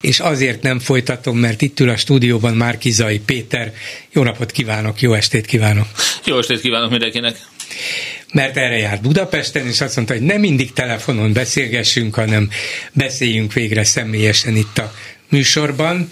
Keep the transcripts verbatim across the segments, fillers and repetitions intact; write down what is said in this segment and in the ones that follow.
és azért nem folytatom, mert itt ül a stúdióban Márki-Zay Péter. Jó napot kívánok, jó estét kívánok! Jó estét kívánok mindenkinek! Mert erre járt Budapesten, és azt mondta, hogy nem mindig telefonon beszélgessünk, hanem beszéljünk végre személyesen itt a műsorban.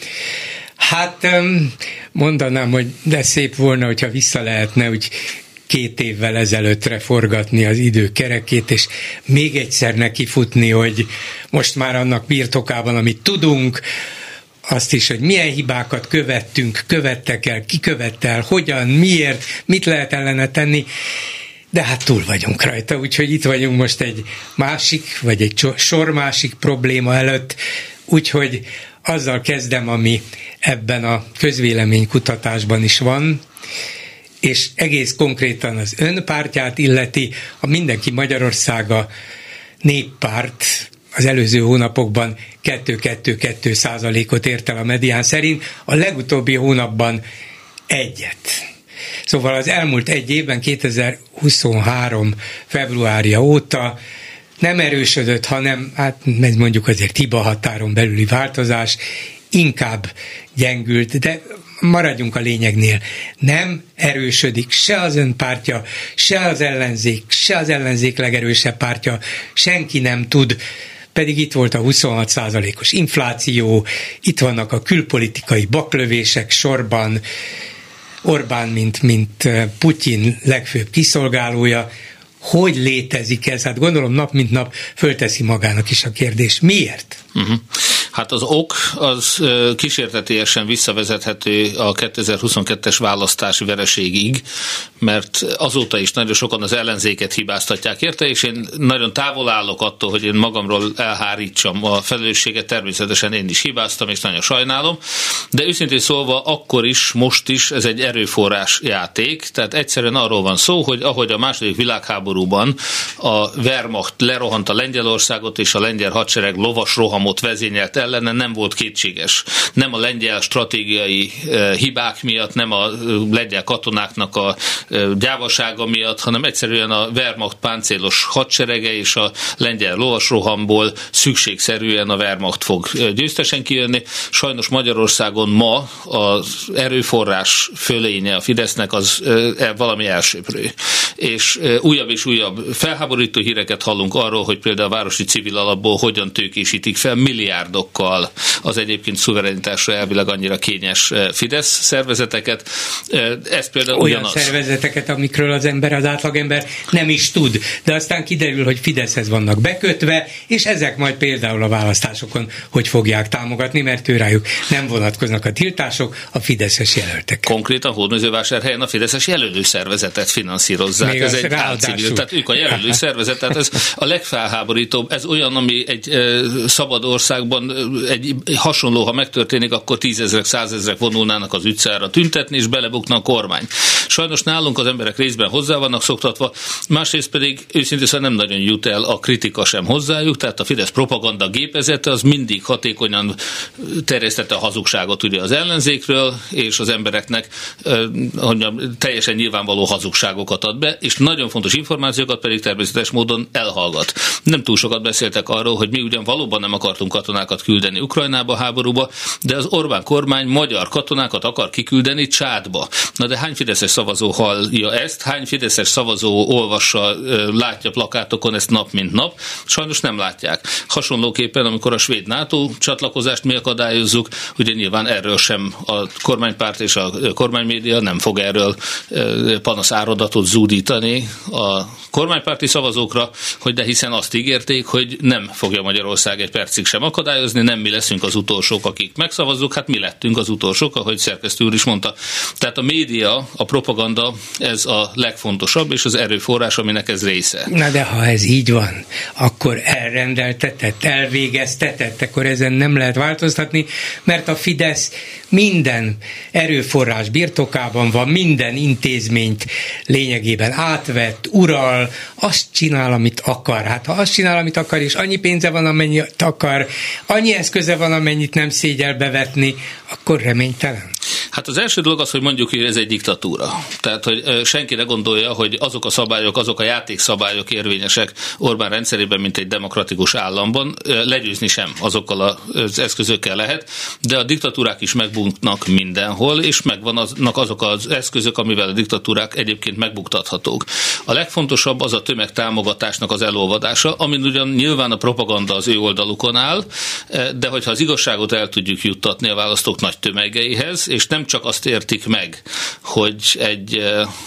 Hát mondanám, hogy de szép volna, hogyha vissza lehetne úgy két évvel ezelőttre forgatni az idő kerekét, és még egyszer nekifutni, hogy most már annak birtokában, amit tudunk, azt is, hogy milyen hibákat követtünk, követtek el, ki követte el, hogyan, miért, mit lehet ellene tenni, de hát túl vagyunk rajta, úgyhogy itt vagyunk most egy másik, vagy egy sor másik probléma előtt, úgyhogy azzal kezdem, ami ebben a közvéleménykutatásban is van, és egész konkrétan az ön pártját illeti, a Mindenki Magyarországa Néppárt az előző hónapokban kettő egész kettő kettő százalékot ért el a medián szerint, a legutóbbi hónapban egyet. Szóval az elmúlt egy évben, kétezer-huszonhárom februárja óta nem erősödött, hanem, hát ez mondjuk azért hiba határon belüli változás, inkább gyengült, de maradjunk a lényegnél. Nem erősödik se az ön pártja, se az ellenzék, se az ellenzék legerősebb pártja, senki nem tud, pedig itt volt a huszonhat százalékos infláció, itt vannak a külpolitikai baklövések sorban, Orbán, mint, mint Putyin legfőbb kiszolgálója. Hogy létezik ez? Hát gondolom nap mint nap fölteszi magának is a kérdést. Miért? Uh-huh. Hát az ok az kísértetésen visszavezethető a kétezer-huszonkettes választási vereségig, mert azóta is nagyon sokan az ellenzéket hibáztatják érte, és én nagyon távol állok attól, hogy én magamról elhárítsam a felelősséget, természetesen én is hibáztam, és nagyon sajnálom, de őszintén szólva akkor is, most is ez egy erőforrás játék, tehát egyszerűen arról van szó, hogy ahogy a második világháborúban a Wehrmacht lerohant a Lengyelországot, és a lengyel hadsereg lovas rohamot vezényelt ellene, nem volt kétséges. Nem a lengyel stratégiai e, hibák miatt, nem a lengyel katonáknak a e, gyávasága miatt, hanem egyszerűen a Wehrmacht páncélos hadserege és a lengyel lovasrohamból szükségszerűen a Wehrmacht fog győztesen kijönni. Sajnos Magyarországon ma az erőforrás fölénye a Fidesznek az e, valami elsőprő. És e, újabb és újabb felháborító híreket hallunk arról, hogy például a városi civil alapból hogyan tőkésítik fel milliárdokkal az egyébként szuverenitásra elvileg annyira kényes Fidesz szervezeteket. Ez például olyan ugyanaz. Szervezeteket, amikről az ember, az átlagember nem is tud, de aztán kiderül, hogy Fideszhez vannak bekötve, és ezek majd például a választásokon hogy fogják támogatni, mert őrájuk nem vonatkoznak a tiltások, a fideszes jelöltek. Konkrétan Hódmezővásárhelyen a fideszes jelölőszervezetet finanszírozzák. Még ez egy álcivil, tehát ők a jelölőszervezet, tehát ez a legfelháborítóbb, ez olyan, ami egy e, szabad országban egy hasonló, ha megtörténik, akkor tízezrek, százezrek vonulnának az utcára tüntetni, és belebukna a kormány. Sajnos nálunk az emberek részben hozzá vannak szoktatva, másrészt pedig őszintén szóval nem nagyon jut el a kritika sem hozzájuk, tehát a Fidesz propaganda gépezete az mindig hatékonyan terjesztette a hazugságot ugye az ellenzékről, és az embereknek hogy teljesen nyilvánvaló hazugságokat ad be, és nagyon fontos információkat pedig természetes módon elhallgat. Nem túl sokat beszéltek arról, hogy mi ugyan valóban nem akartunk katonákat küldeni Ukrajnába, háborúba, de az Orbán kormány magyar katonákat akar kiküldeni Csádba. Na de hány fideszes szavazó hallja ezt, hány fideszes szavazó olvassa, látja plakátokon ezt nap mint nap? Sajnos nem látják. Hasonlóképpen, amikor a svéd NATO csatlakozást mi akadályozzuk, ugye nyilván erről sem a kormánypárt és a kormánymédia nem fog erről panaszáradatot zúdítani a kormánypárti szavazókra, hogy de hiszen azt ígérték, hogy nem fogja Magyarország egy percig sem akadályozni, nem mi leszünk az utolsók, akik megszavazzuk, hát mi lettünk az utolsók, ahogy szerkesztő úr is mondta. Tehát a média, a propaganda, ez a legfontosabb, és az erőforrás, aminek ez része. Na de ha ez így van, akkor elrendeltetett, elvégeztetett, akkor ezen nem lehet változtatni, mert a Fidesz minden erőforrás birtokában van, minden intézményt lényegében átvett, ural, azt csinál, amit akar. Hát ha azt csinál, amit akar, és annyi pénze van, amennyit akar, annyi eszköze van, amennyit nem szégyel bevetni, akkor reménytelen. Hát az első dolog az, hogy mondjuk, hogy ez egy diktatúra. Tehát, hogy senki ne gondolja, hogy azok a szabályok, azok a játékszabályok érvényesek Orbán rendszerében, mint egy demokratikus államban. Legyőzni sem azokkal az eszközökkel lehet, de a diktatúrák is megbuknak mindenhol, és megvannak azok az eszközök, amivel a diktatúrák egyébként megbuktathatók. A legfontosabb az a tömegtámogatásnak az elolvadása, amin ugyan nyilván a propaganda az ő oldalukon áll, de hogyha az igazságot el tudjuk juttatni a választók nagy tömegeihez, és nem csak azt értik meg, hogy egy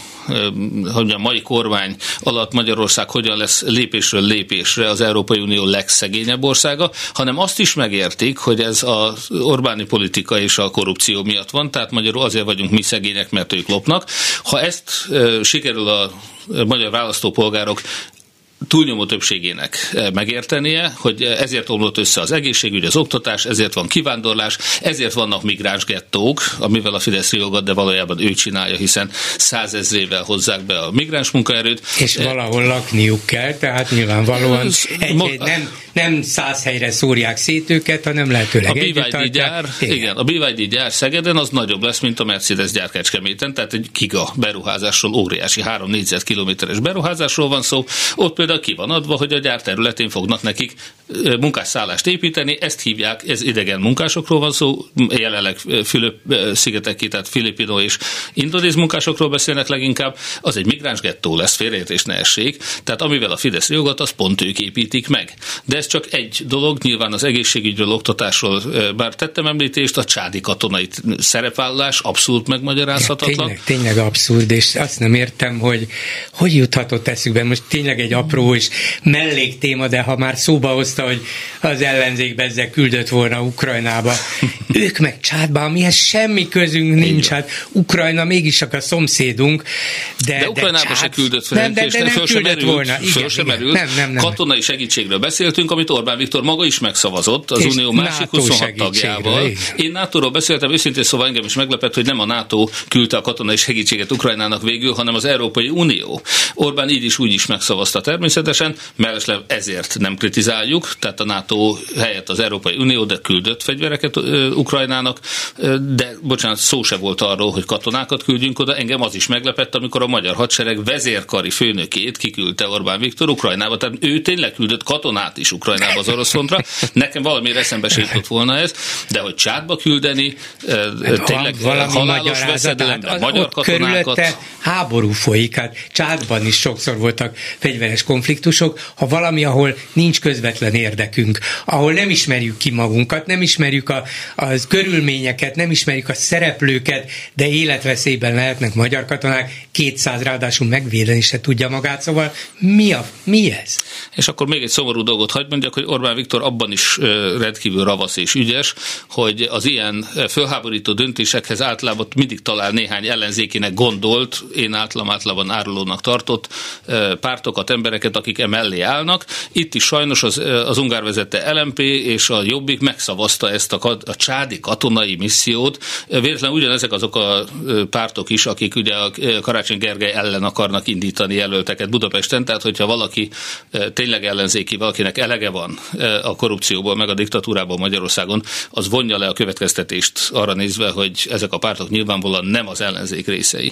hogy a mai kormány alatt Magyarország hogyan lesz lépésről lépésre az Európai Unió legszegényebb országa, hanem azt is megértik, hogy ez az Orbáni politika és a korrupció miatt van, tehát magyarul azért vagyunk mi szegények, mert ők lopnak. Ha ezt sikerül a magyar választópolgárok túlnyomó többségének megértenie, hogy ezért omlott össze az egészségügy, az oktatás, ezért van kivándorlás, ezért vannak migránsgettók, amivel a Fidesz riogat, de valójában ő csinálja, hiszen százezrével hozzák be a migráns munkaerőt. És valahol lakniuk kell, tehát nyilvánvalóan egy, ma, nem, nem száz helyre szórják szét őket, hanem lehetőleg a bé vé dé gyár, igen. igen, a bé vé dé gyár Szegeden az nagyobb lesz, mint a Mercedes gyár Kecskeméten, tehát egy giga beruházásról, óriási három négyzetkilométeres beruházásról van szó, ott például ki van adva, hogy a gyár területén fognak nekik munkásszállást építeni, ezt hívják, ez idegen munkásokról van szó, jelenleg Fülöp-szigeteki, tehát filipino és indonéz munkásokról beszélnek leginkább, az egy migránsgettó lesz, félreértés ne essék, tehát amivel a Fidesz jogat, az pont ők építik meg. De ez csak egy dolog, nyilván az egészségügyről, oktatásról bár tettem említést, a csádi katonai szerepvállalás abszolút megmagyarázhatatlan. Tényleg, tényleg abszurd, és azt nem értem, hogy hogy juthatott eszükbe, most tényleg egy apró és melléktéma, de ha már szóba hozta, hogy az ellenzékbe ezzel küldött volna Ukrajnába. Ők meg Csádba, amihez semmi közünk nincs, hát Ukrajna mégis csak a szomszédunk. De, de Ukrajnába se küldött fel, nem, de, de nem föl sem küldött merült, volna. Igen, föl sem igen. merült. Nem, nem, nem. Katonai segítségről beszéltünk, amit Orbán Viktor maga is megszavazott, az és Unió másik huszonhat tagjával. Igen. Én nátóról beszéltem, őszintén szóval engem is meglepett, hogy nem a NATO küldte a katonai segítséget Ukrajnának végül, hanem az Európai Unió. Orbán így is úgy is megszavazta természetesen, mellesleg ezért nem kritizáljuk, tehát a NATO helyett az Európai Unió, de küldött fegyvereket Ukrajnának, de bocsánat, szó se volt arról, hogy katonákat küldjünk oda. Engem az is meglepett, amikor a magyar hadsereg vezérkari főnökét kiküldte Orbán Viktor Ukrajnába, tehát ő tényleg küldött katonát is Ukrajnába az orosz frontra. Nekem valamiért eszembe se jutott volna ez, de hogy Csádba küldeni, tényleg halálos veszedelemben magyar katonákat. Háború folyik, hát Csádban is sokszor voltak fegyveres konfliktusok, ha valami, ahol nincs közvetlen érdekünk, ahol nem ismerjük ki magunkat, nem ismerjük a, a körülményeket, nem ismerjük a szereplőket, de életveszélyben lehetnek magyar katonák, kétszáz ráadásul megvédeni se tudja magát, szóval mi, a, mi ez? És akkor még egy szomorú dolgot hagy mondjak, hogy Orbán Viktor abban is rendkívül ravasz és ügyes, hogy az ilyen fölháborító döntésekhez általában mindig talál néhány ellenzékének gondolt, én általában általában árulónak tartott pártokat, embereket, akik emellé állnak. Itt is sajnos az, az Ungár vezette el em pé és a Jobbik megszavazta ezt a, a csádi katonai missziót. Véletlenül ugyanezek azok a pártok is, akik ugye a Karácsony Gergely ellen akarnak indítani jelölteket Budapesten, tehát hogyha valaki tényleg ellenzéki, valakinek elege van a korrupcióból, meg a diktatúrából Magyarországon, az vonja le a következtetést arra nézve, hogy ezek a pártok nyilvánvalóan nem az ellenzék részei.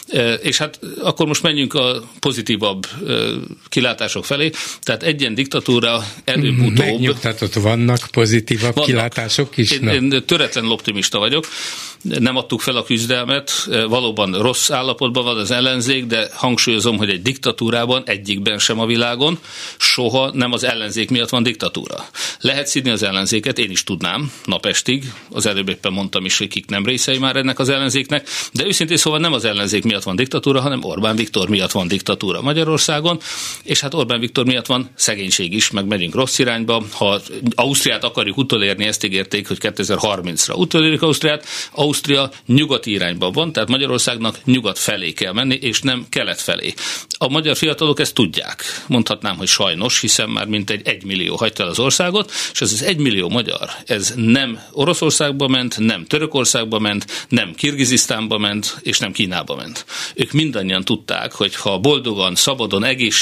És hát akkor most menjünk a pozitívabb kilátások felé, tehát egy ilyen diktatúra előbb-utóbb... Megnyugtatott, vannak pozitívabb vannak. Kilátások is? Én, én töretlenül optimista vagyok. Nem adtuk fel a küzdelmet, valóban rossz állapotban van az ellenzék, de hangsúlyozom, hogy egy diktatúrában, egyikben sem a világon, soha nem az ellenzék miatt van diktatúra. Lehet szidni az ellenzéket, én is tudnám, napestig, az előbb éppen mondtam is, hogy kik nem részei már ennek az ellenzéknek, de őszintén szóval nem az ellenzék miatt van diktatúra, hanem Orbán Viktor miatt van diktatúra Magyarországon, és hát Orbán Viktor miatt van szegénység is, meg megyünk rossz irányba. Ha Ausztriát akarjuk utolérni, ezt ígérték, hogy kétezer-harmincra utolérik Ausztriát, Ausztria nyugati irányban van, tehát Magyarországnak nyugat felé kell menni, és nem kelet felé. A magyar fiatalok ezt tudják. Mondhatnám, hogy sajnos, hiszen már mintegy egy millió hagyta el az országot, és ez az egy millió magyar, ez nem Oroszországba ment, nem Törökországba ment, nem Kirgizisztánba ment, és nem Kínába ment. Ők mindannyian tudták, hogy ha boldogan, szabadon, egészségesen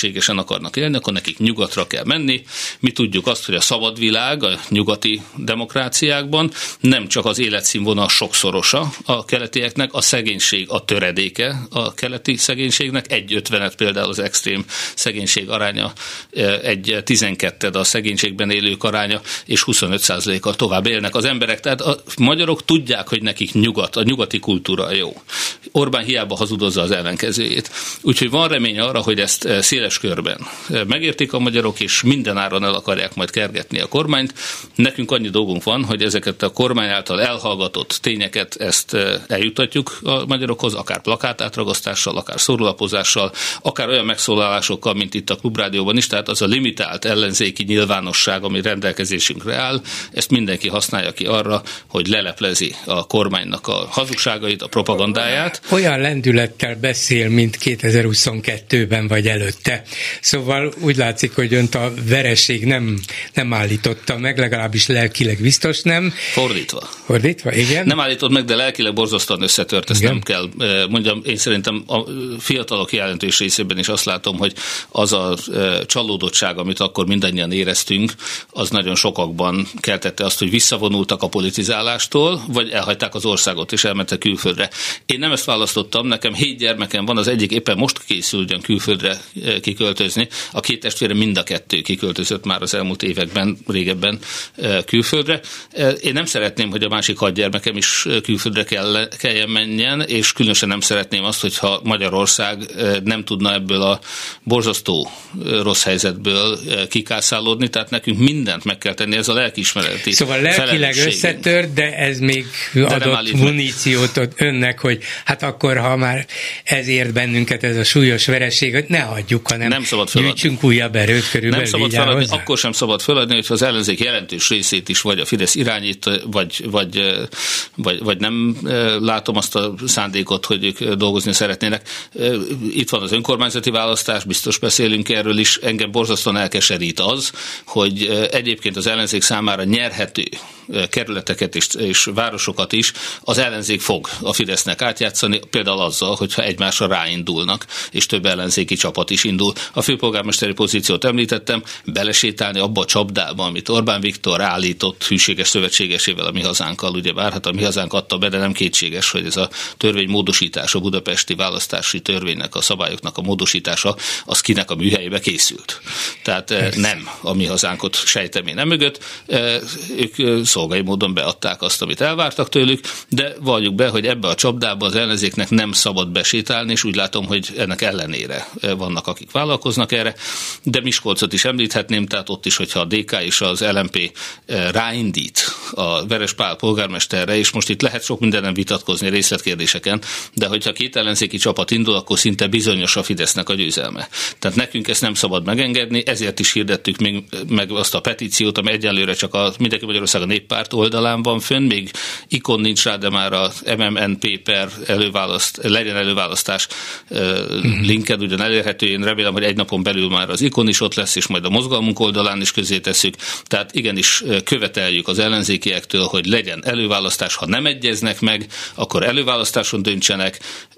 akarnak élni, akkor nekik nyugatra kell menni. Mi tudjuk azt, hogy a szabad világ, a nyugati demokráciákban nem csak az életszínvonal sokszorosa a keletieknek, a szegénység a töredéke a keleti szegénységnek, egy ötvenet például az extrém szegénység aránya, egy tizenketted a szegénységben élők aránya, és huszonöt százalékkal tovább élnek az emberek. Tehát a magyarok tudják, hogy nekik nyugat, a nyugati kultúra jó. Orbán hiába hazudozza az ellenkezőjét. Úgyhogy van remény arra, hogy ezt széles körben megértik a magyarok, és minden áron el akarják majd kergetni a kormányt. Nekünk annyi dolgunk van, hogy ezeket a kormány által elhallgatott tényeket ezt eljutatjuk a magyarokhoz, akár plakátátragasztással, akár szórólapozással, akár olyan megszólalásokkal, mint itt a Klubrádióban is, tehát az a limitált ellenzéki nyilvánosság, ami rendelkezésünkre áll, ezt mindenki használja ki arra, hogy leleplezi a kormánynak a hazugságait, a propagandáját. Olyan lendülettel beszél, mint kétezer-huszonkettőben vagy előtte. Szóval úgy látszik, hogy önt a vereség nem, nem állította meg, legalábbis lelkileg biztos nem. Fordítva. Fordítva, igen. Nem állított meg, de lelkileg borzasztóan összetört, ezt igen. Nem kell mondjam. Én szerintem a fiatalok jelentős részében is azt látom, hogy az a csalódottság, amit akkor mindannyian éreztünk, az nagyon sokakban keltette azt, hogy visszavonultak a politizálástól, vagy elhagyták az országot és elmentek külföldre. Én nem ezt választottam, nekem hét gyermekem van, az egyik éppen most készül ugyan külföldre kiköltözni, a két testvére mind a kettő kiköltözött már az elmúlt években, régebben külföldre. Én nem szeretném, hogy a másik hat gyermekem is külföldre kell, kelljen menjen, és különösen nem szeretném azt, hogyha Magyarország nem tudna ebből a borzasztó rossz helyzetből kikászálódni, tehát nekünk mindent meg kell tenni, ez a lelkiismereti Szóval lelkileg összetört, de ez még de adott muníciót ad önnek, hogy hát akkor, ha már ezért bennünket ez a súlyos vereség, ne hagyjuk, hanem nem gyűjtsünk újabb erőt körülbelül. Nem szabad feladni, akkor sem szabad feladni, hogyha az ellenzék jelentős részét is vagy a Fidesz irányít, vagy, vagy, vagy, vagy nem látom azt a szándékot, hogy ők dolgozni szeretnének. Itt van az önkormányzati választás, biztos beszélünk erről is. Engem borzasztóan elkeserít az, hogy egyébként az ellenzék számára nyerhető kerületeket és, és városokat is az ellenzék fog a Fidesznek átjátszani, például azzal, hogyha egymásra ráindulnak, és több ellenzéki csapat is indul. A főpolgármesteri pozíciót említettem, belesétálni abba a csapdába, amit Orbán Viktor állított hűséges szövetségesével, a Mi Hazánkkal, ugye bár hát a Mi Hazánk adta be, de nem kétséges, hogy ez a törvény módosítása, a budapesti választási törvénynek, a szabályoknak a módosítása, az kinek a műhelyébe készült. Tehát Persze. nem a Mi Hazánkot sejtem én nem mögött, ők szolgai módon beadták azt, amit elvártak tőlük, de valljuk be, hogy ebbe a csapdába az ellenzéknek nem szabad besétálni, és úgy látom, hogy ennek ellenére vannak, akik vállalkoznak erre, de Miskolcot is említhetném, tehát ott is, hogyha a dé ká és az el em pé ráindít a Veres Pál polgármesterre, és most itt lehet sok mindenen vitatkozni részletkérdéseken, de hogyha két ellenzéki csapat indul, akkor szinte bizonyos a Fidesznek a győzelme. Tehát nekünk ezt nem szabad megengedni, ezért is hirdettük még meg azt a petíciót, ami egyelőre csak a Mindenki Magyarország a Néppárt oldalán van fönn, még ikon nincs rá, de már a em em en pé per előválaszt, legyen előválasztás uh-huh. linked ugyan elérhető, én remélem, hogy egy napon belül már az ikon is ott lesz, és majd a mozgalmunk oldalán is közé tesszük. Tehát igenis követeljük az ellenzékiektől, hogy legyen előválasztás, ha nem egyeznek meg, akkor előválasztáson döntsenek,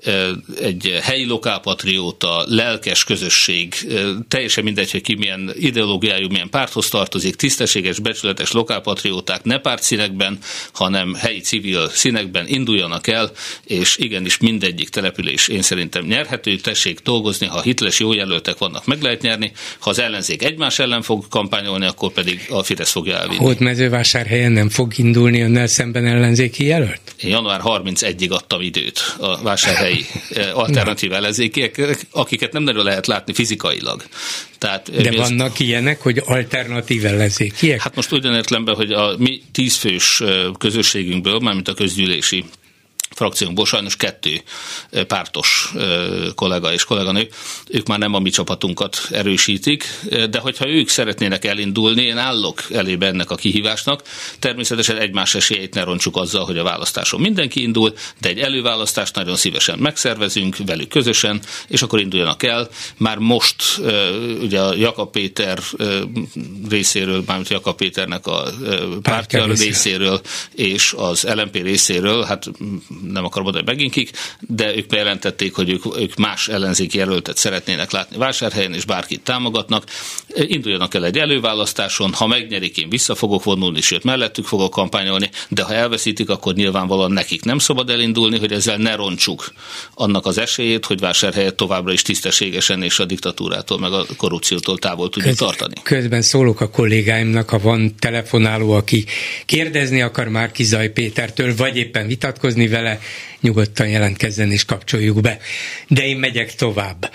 egy helyi lokálpatrióta, lelkes közösség, teljesen mindegy, hogy ki milyen ideológiájú, milyen párthoz tartozik, tisztességes, becsületes lokálpatrióták ne pártszínekben, hanem helyi civil színekben induljanak el, és igenis mindegyik település én szerintem nyerhető, tessék dolgozni, ha hiteles jó jelöltek vannak, meg lehet nyerni, ha az ellenzék egymás ellen fog kampányolni, akkor pedig a Fidesz fogja elvinni. Hódmezővásárhelyen nem fog indulni önnel szemben ellenzéki jelölt? Én január harmincegyedikéig adtam időt a vásárhelyi alternatív ellenzékiek, akiket nem nagyon lehet látni fizikailag. Tehát, de vannak az... ilyenek, hogy alternatív ellenzékiek? Hát most ugyan értelemben, hogy a mi tízfős közösségünkből, mármint a közgyűlési frakciónkból sajnos kettő pártos kollega és kolléganő, ők már nem a mi csapatunkat erősítik, de hogyha ők szeretnének elindulni, én állok elébe ennek a kihívásnak. Természetesen egymás esélyeit ne roncsuk azzal, hogy a választáson mindenki indul, de egy előválasztást nagyon szívesen megszervezünk velük közösen, és akkor induljanak el. Már most ugye a Jakab Péter részéről, mármint Jakab Péternek a pártja részéről és az el em pé részéről, hát nem akarom mondani meginkik, de ők bejelentették, hogy ők, ők más ellenzéki jelöltet szeretnének látni Vásárhelyen, és bárkit támogatnak. Induljanak el egy előválasztáson, ha megnyerik, én vissza fogok vonulni, sőt mellettük fogok kampányolni, de ha elveszítik, akkor nyilvánvalóan nekik nem szabad elindulni, hogy ezzel ne rontsuk annak az esélyét, hogy Vásárhelyet továbbra is tisztességesen és a diktatúrától meg a korrupciótól távol tudjuk Köz, tartani. Közben szólok a kollégáimnak, ha van telefonáló, aki kérdezni akar Márki-Zay Pétertől, vagy éppen vitatkozni vele, nyugodtan jelentkezzen és kapcsoljuk be. De én megyek tovább.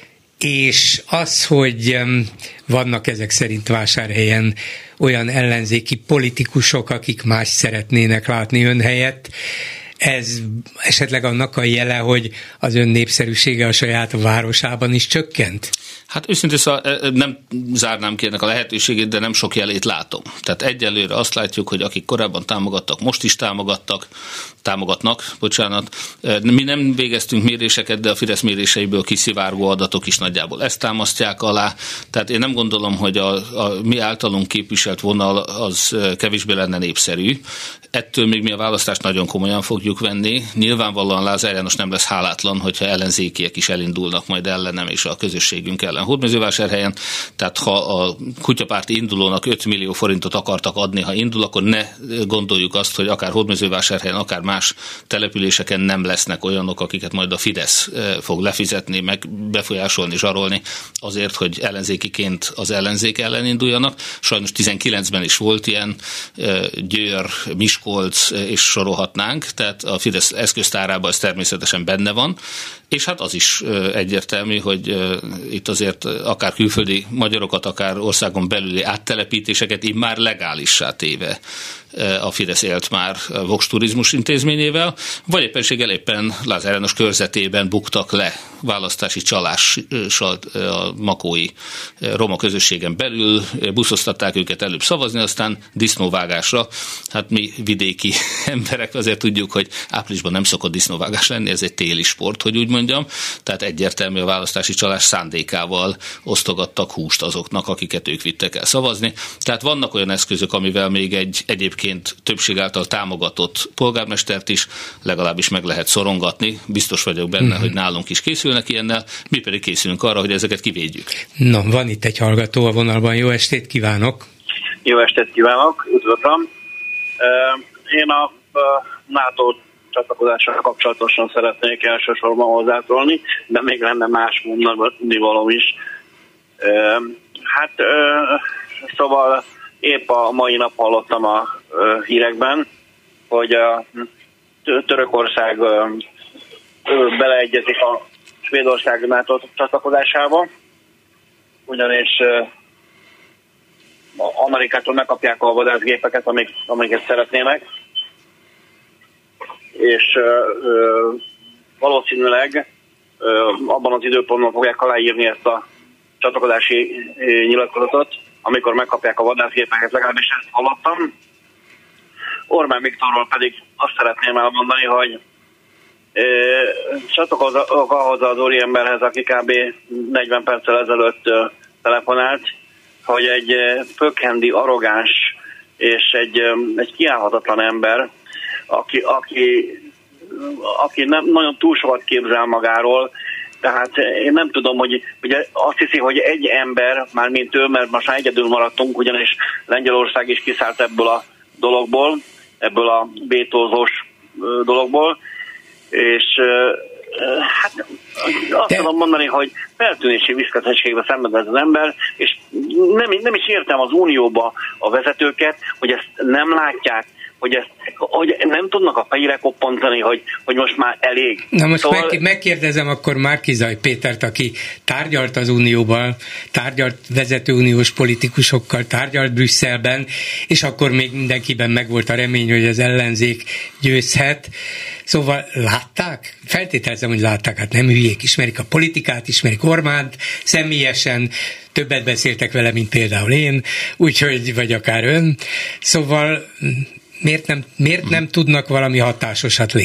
És az, hogy vannak ezek szerint Vásárhelyen olyan ellenzéki politikusok, akik más szeretnének látni ön helyett, ez esetleg annak a jele, hogy az ön népszerűsége a saját városában is csökkent? Hát őszintén szóval nem zárnám ki ennek a lehetőségét, de nem sok jelét látom. Tehát egyelőre azt látjuk, hogy akik korábban támogattak, most is támogattak, támogatnak, bocsánat. Mi nem végeztünk méréseket, de a Fidesz méréseiből kiszivárgó adatok is nagyjából ezt támasztják alá. Tehát én nem gondolom, hogy a, a mi általunk képviselt vonal az kevésbé lenne népszerű. Ettől még mi a választást nagyon komolyan fogjuk venni. Nyilvánvalóan Lázár János nem lesz hálátlan, hogyha ellenzékiek is elindulnak majd ellenem és a közösségünk ellen Hódmezővásárhelyen. Tehát ha a kutyapárti indulónak öt millió forintot akartak adni, ha indul, akkor ne gondoljuk azt, hogy akár Hódmezővásárhelyen, akár más településeken nem lesznek olyanok, akiket majd a Fidesz fog lefizetni, meg befolyásolni, zsarolni azért, hogy ellenzékiként az ellenzék ellen induljanak. Sajnos tizenkilencben is volt ilyen, Győr, Miskolc és sorolhatnánk, tehát a Fidesz eszköztárában ez természetesen benne van, és hát az is egyértelmű, hogy itt azért akár külföldi magyarokat, akár országon belüli áttelepítéseket immár legálissá téve a Fidesz élt már Vox Turizmus intézményével, vagy éppenséggel éppen Lázár János körzetében buktak le választási csalással a makói roma közösségen belül, buszoztatták őket előbb szavazni, aztán disznóvágásra. Hát mi vidéki emberek azért tudjuk, hogy áprilisban nem szokott disznóvágás lenni, ez egy téli sport, hogy úgy mondjam, tehát egyértelmű a választási csalás szándékával osztogattak húst azoknak, akiket ők vittek el szavazni. Tehát vannak olyan eszközök, amivel még egy egyébként többség által támogatott polgármestert is legalábbis meg lehet szorongatni. Biztos vagyok benne, uh-huh. hogy nálunk is készülnek ilyennel, mi pedig készülünk arra, hogy ezeket kivédjük. Na, van itt egy hallgató a vonalban. Jó estét kívánok! Jó estét kívánok, üdvözlöm! Én a NATO csatlakozással kapcsolatosan szeretnék elsősorban hozzászólni, de még lenne más mondani valóm is. Hát, szóval épp a mai nap hallottam a hírekben, hogy a Törökország beleegyezik a Svédország NATO csatlakozásába, ugyanis Amerikától megkapják a vadászgépeket, amik, amiket szeretnének, és valószínűleg abban az időpontban fogják aláírni ezt a csatlakozási nyilatkozatot, amikor megkapják a vadászgépeket, legalábbis ezt hallottam. Orbán Viktorról pedig azt szeretném elmondani, hogy e, csatlakozok ahhoz az úriemberhez, aki kb. negyven perccel ezelőtt e, telefonált, hogy egy e, pökhendi, arrogáns és egy, e, egy kiállhatatlan ember, aki, aki, aki nem, nagyon túl sokat képzel magáról. Tehát én nem tudom, hogy ugye azt hiszi, hogy egy ember, már mint ő, mert most már egyedül maradtunk, ugyanis Lengyelország is kiszállt ebből a dologból, ebből a vétózós dologból, és hát azt De... tudom mondani, hogy feltűnési viszketettségbe szenved ez az ember, és nem, nem is értem az Unióba a vezetőket, hogy ezt nem látják, hogy, ezt, hogy nem tudnak a fejére koppantani, hogy, hogy most már elég. Na most szóval... meg, megkérdezem akkor Márki-Zay Pétert, aki tárgyalt az Unióban, tárgyalt vezető uniós politikusokkal, tárgyalt Brüsszelben, és akkor még mindenkiben megvolt a remény, hogy az ellenzék győzhet. Szóval látták? Feltételezem, hogy látták, hát nem hülyék, ismerik a politikát, ismerik Orbánt személyesen, többet beszéltek vele, mint például én, úgyhogy, vagy akár ön. Szóval miért nem, miért nem tudnak valami hatásosat lépni?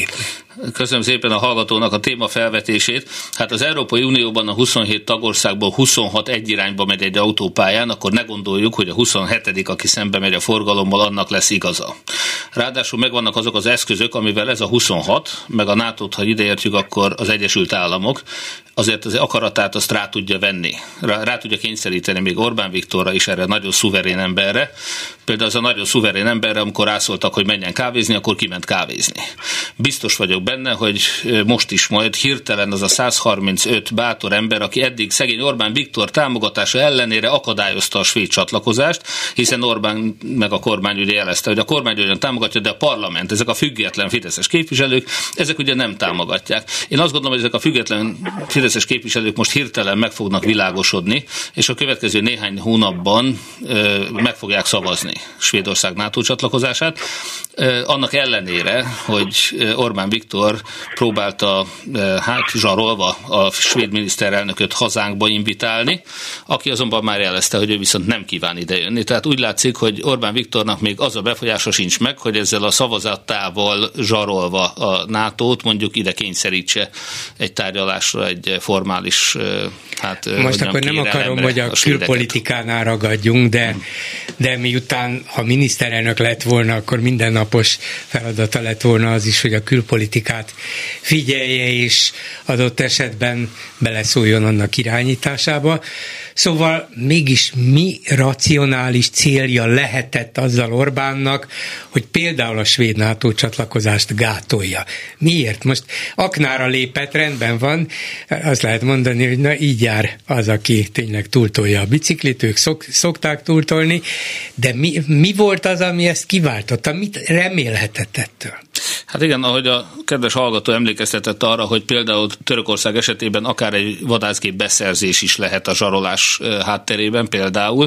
Köszönöm szépen a hallgatónak a téma felvetését. Hát az Európai Unióban a huszonhét tagországból huszonhat egy irányba megy egy autópályán, akkor ne gondoljuk, hogy a huszonhetedik, aki szembe megy a forgalommal, annak lesz igaza. Ráadásul megvannak azok az eszközök, amivel ez a huszonhat, meg a nátót, ha ideértjük, akkor az Egyesült Államok, azért az akaratát azt rá tudja venni, rá, rá tudja kényszeríteni még Orbán Viktorra is, erre nagyon szuverén emberre. Például az a nagyon szuverén emberre, amikor rászóltak, hogy menjen kávézni, akkor kiment kávézni. Biztos vagyok benne, hogy most is majd hirtelen az a száz harmincöt bátor ember, aki eddig szegény Orbán Viktor támogatása ellenére akadályozta a svéd csatlakozást, hiszen Orbán meg a kormány ugye jelezte, hogy a kormány ugyan támogatja, de a parlament, ezek a független fideszes képviselők, ezek ugye nem támogatják. Én azt gondolom, hogy ezek a független fideszes képviselők most hirtelen meg fognak világosodni, és a következő néhány hónapban ö, meg fogják szavazni Svédország NATO csatlakozását. Ö, annak ellenére, hogy Orbán Viktor próbálta ö, hát zsarolva a svéd miniszterelnököt hazánkba invitálni, aki azonban már jelezte, hogy ő viszont nem kíván idejönni. Tehát úgy látszik, hogy Orbán Viktornak még az a befolyása sincs meg, hogy ezzel a szavazattával zsarolva a nátót mondjuk ide kényszerítse egy tárgyalásra, egy formális, hát most mondjam, akkor nem akarom, hogy a, a külpolitikánál ragadjunk, de, de miután ha miniszterelnök lett volna, akkor mindennapos feladata lett volna az is, hogy a külpolitikát figyelje, és adott esetben beleszóljon annak irányításába. Szóval mégis mi racionális célja lehetett azzal Orbánnak, hogy például a svéd NATO csatlakozást gátolja? Miért? Most aknára lépett, rendben van, azt lehet mondani, hogy na így jár az, aki tényleg túltolja a biciklit, ők szok, szokták túltolni, de mi, mi volt az, ami ezt kiváltotta? Mit remélhetett ettől? Hát igen, ahogy a kedves hallgató emlékeztetett arra, hogy például Törökország esetében akár egy vadászgép beszerzés is lehet a zsarolás hátterében például.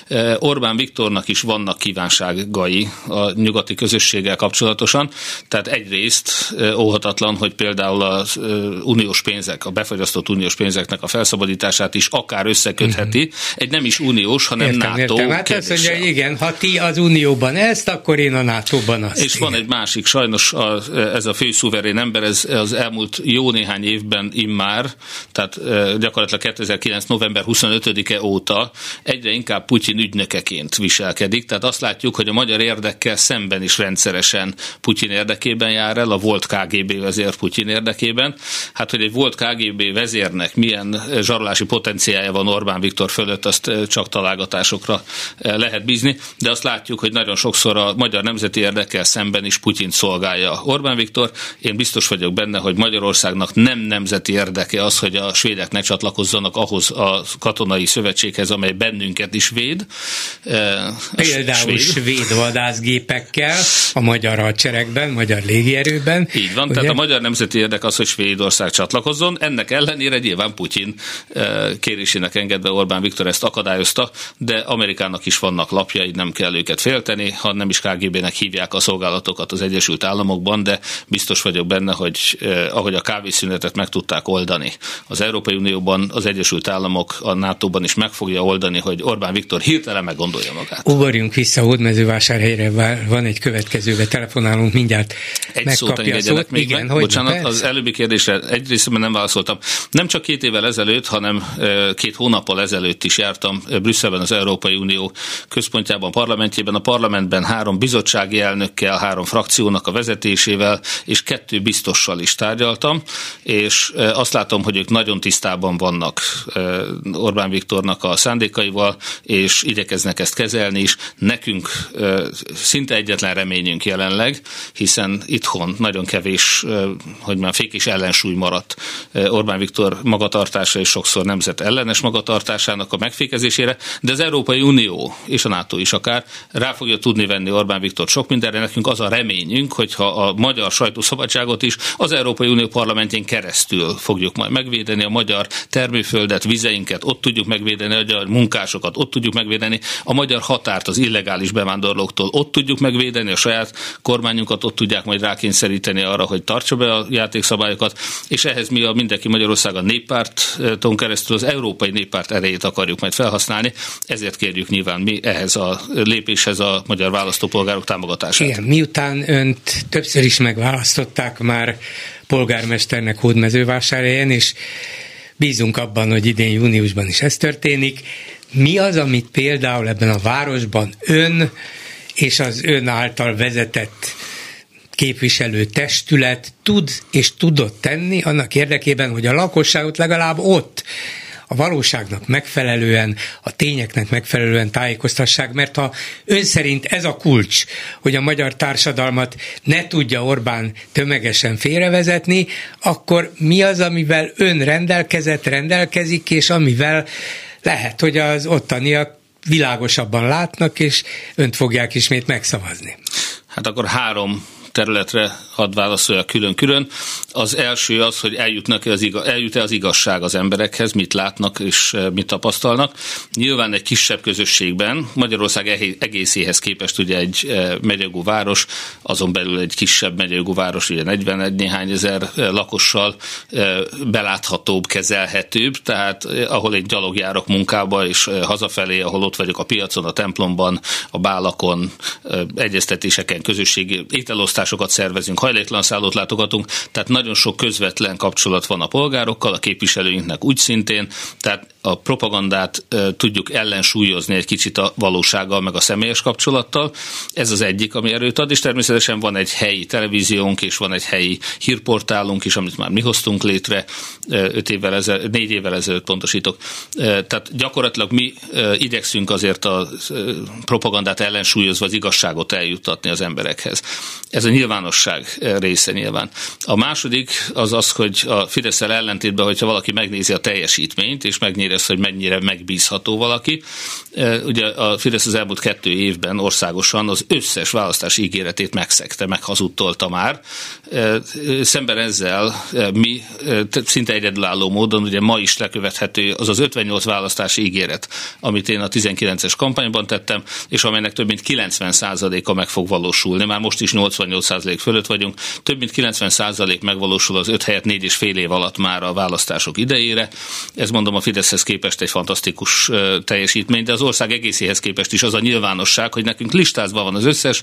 Orbán Viktornak is vannak kívánságai a nyugati közösséggel kapcsolatosan, tehát egyrészt óhatatlan, hogy például az uniós pénzek, a befagyasztott uniós pénzeknek a felszabadítását is akár összekötheti, mm-hmm. egy nem is uniós, hanem értem, NATO értem. Hát azt mondja, hogy igen, ha ti az unióban ezt, akkor én a nátóban azt. És igen. Van egy másik, sajnos a, ez a fő szuverén ember, ez az elmúlt jó néhány évben immár, tehát gyakorlatilag kétezer-kilenc november huszonötödike óta egyre inkább Putyin ügynökeként viselkedik, tehát azt látjuk, hogy a magyar érdekkel szemben is rendszeresen Putyin érdekében jár el, a volt ká gé bé vezér Putyin érdekében. Hát, hogy egy volt ká gé bé vezérnek milyen zsarolási potenciálja van Orbán Viktor fölött, azt csak találgatásokra lehet bízni, de azt látjuk, hogy nagyon sokszor a magyar nemzeti érdekkel szemben is Putyint szolgálja Orbán Viktor. Én biztos vagyok benne, hogy Magyarországnak nem nemzeti érdeke az, hogy a svédek ne csatlakozzanak ahhoz a katonai szövetséghez, amely bennünket is véd. Például svéd, svéd vadászgépekkel a magyar hadseregben, magyar légierőben. Így van, ugye? Tehát a magyar nemzeti érdek az, hogy Svédország csatlakozzon. Ennek ellenére nyilván Putyin kérésének engedve Orbán Viktor ezt akadályozta, de Amerikának is vannak lapjai, nem kell őket félteni, ha nem is ká gé bének hívják a szolgálatokat az Egyesült Államokban, de biztos vagyok benne, hogy eh, ahogy a kávészünetet meg tudták oldani az Európai Unióban, az Egyesült Államok a nátóban is meg fogja oldani, hogy Orbán Viktor hirtelen meggondolja magát. Ugorjunk vissza Hódmezővásárhelyre, van egy következőbe, telefonálunk mindjárt. Egy szót engedjenek még igen, meg. Bocsánat, persze. Az előbbi kérdésre egy részben nem válaszoltam. Nem csak két évvel ezelőtt, hanem két hónappal ezelőtt is jártam Brüsszelben, az Európai Unió központjában, parlamentjében. A parlamentben három bizottsági elnökkel, három frakciónak a vezetésével, és kettő biztossal is tárgyaltam, és azt látom, hogy ők nagyon tisztában vannak Orbán Viktornak a szándékaival, és igyekeznek ezt kezelni is. Nekünk szinte egyetlen reményünk jelenleg, hiszen itthon nagyon kevés, hogy már fék és ellensúly maradt Orbán Viktor magatartása és sokszor nemzet ellenes magatartásának a megfékezésére, de az Európai Unió és a NATO is akár rá fogja tudni venni Orbán Viktor sok mindenre. Nekünk az a reményünk, hogyha a magyar sajtószabadságot is az Európai Unió parlamentjén keresztül fogjuk majd megvédeni, a magyar termőföldet, vizeinket ott tudjuk megvédeni, a magyar munkásokat ott tudjuk megvédeni, a magyar határt az illegális bevándorlóktól ott tudjuk megvédeni, a saját kormányunkat ott tudják majd rákényszeríteni arra, hogy tartsa be a játékszabályokat, és ehhez mi a Mindenki Magyarország a Néppárton keresztül az Európai Néppárt erejét akarjuk majd felhasználni, ezért kérjük nyilván mi ehhez a lépéshez a magyar választópolgárok támogatását. Igen, miután önt többször többször is megválasztották már polgármesternek Hódmezővásárhelyen, és bízunk abban, hogy idén júniusban is ez történik. Mi az, amit például ebben a városban ön és az ön által vezetett képviselő testület tud és tudott tenni annak érdekében, hogy a lakosságot legalább ott a valóságnak megfelelően, a tényeknek megfelelően tájékoztassák, mert ha ön szerint ez a kulcs, hogy a magyar társadalmat ne tudja Orbán tömegesen félrevezetni, akkor mi az, amivel ön rendelkezett, rendelkezik, és amivel lehet, hogy az ottaniak világosabban látnak, és önt fogják ismét megszavazni? Hát akkor három területre hadd válaszolja külön-külön. Az első az, hogy eljutnak-e az igaz, eljut-e az igazság az emberekhez, mit látnak és mit tapasztalnak. Nyilván egy kisebb közösségben, Magyarország egészéhez képest ugye egy megyegú város, azon belül egy kisebb megyegú város, ugye negyvenegy néhány ezer lakossal beláthatóbb, kezelhetőbb, tehát ahol én gyalogjárok munkába, és hazafelé, ahol ott vagyok a piacon, a templomban, a bálakon, egyeztetéseken, közösségi ételosztásokat szervezünk, hajléktalan szállót látogatunk, tehát nagyon sok közvetlen kapcsolat van a polgárokkal, a képviselőinknek úgy szintén, tehát a propagandát e, tudjuk ellensúlyozni egy kicsit a valósággal, meg a személyes kapcsolattal. Ez az egyik, ami erőt ad, és természetesen van egy helyi televíziónk, és van egy helyi hírportálunk is, amit már mi hoztunk létre, öt évvel ezelőtt, négy évvel ezelőtt pontosítok. E, tehát gyakorlatilag mi e, igyekszünk azért a e, propagandát ellensúlyozva az igazságot eljuttatni az emberekhez. Ez a nyilvánosság része nyilván. A második az az, hogy a Fidesszel ellentétben, hogyha valaki megnézi a teljesítményt, és megnézi azt, hogy mennyire megbízható valaki. Ugye a Fidesz az elmúlt kettő évben országosan az összes választási ígéretét megszegte, meghazudtolta már. Szemben ezzel mi szinte egyedülálló módon, ugye ma is lekövethető az az ötvennyolc választási ígéret, amit én a tizenkilences kampányban tettem, és amelynek több mint kilencven százaléka meg fog valósulni. Már most is nyolcvannyolc százalék fölött vagyunk. Több mint kilencven százalék megvalósul az öt helyett négy és fél év alatt már a választások idejére. Ez mondom a Fideszhez képest egy fantasztikus teljesítmény, de az ország egészéhez képest is az a nyilvánosság, hogy nekünk listázva van az összes